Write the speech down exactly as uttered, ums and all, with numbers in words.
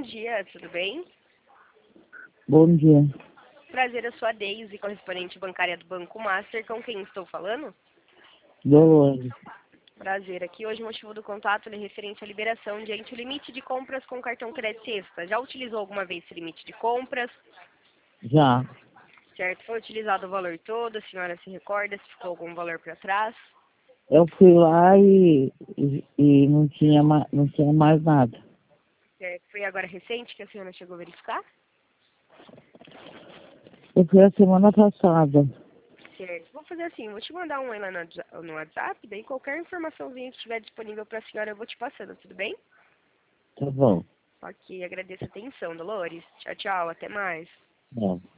dia, tudo bem? Bom dia. Prazer, eu sou a Deise, correspondente bancária do Banco Master. Com quem estou falando? Dolores. Prazer, aqui hoje o motivo do contato é referente à liberação diante o limite de compras com cartão crédito extra. Já utilizou alguma vez esse limite de compras? Já. Certo, foi utilizado o valor todo, a senhora se recorda se ficou algum valor para trás? Eu fui lá e, e, e não, tinha ma, não tinha mais nada. Certo, foi agora recente que a senhora chegou a verificar? Eu fui a semana passada. Certo, vou fazer assim, vou te mandar um aí lá no, no WhatsApp, daí qualquer informaçãozinha que estiver disponível para a senhora eu vou te passando, tudo bem? Tá bom. Ok, agradeço a atenção, Dolores. Tchau, tchau, até mais. É.